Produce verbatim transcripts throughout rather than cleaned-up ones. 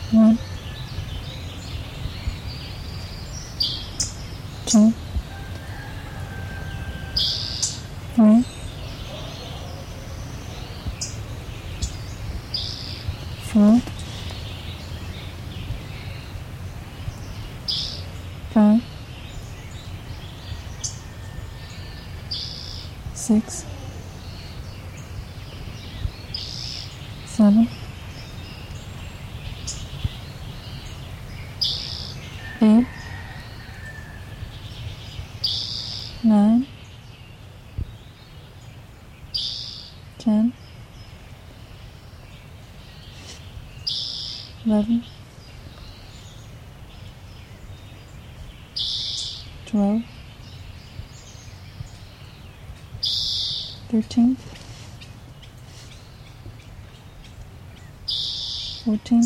One, two, three, four, five, six, seven, eight, nine, ten, eleven, twelve, thirteen, fourteen,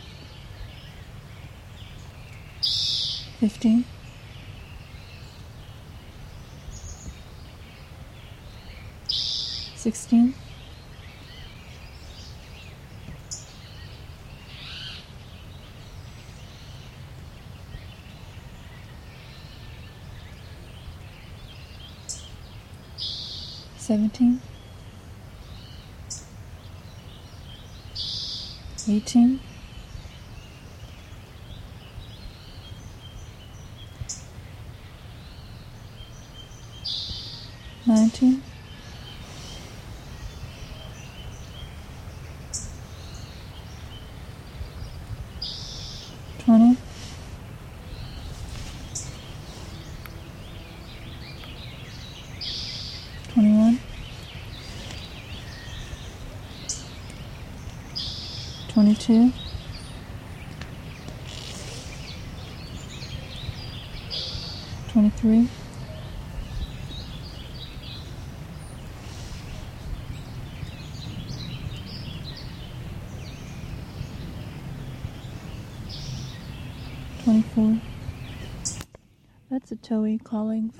fifteen, sixteen, seventeen, eighteen, nineteen, twenty, twenty-one, twenty-two, twenty-three, twenty-four. That's a Toei calling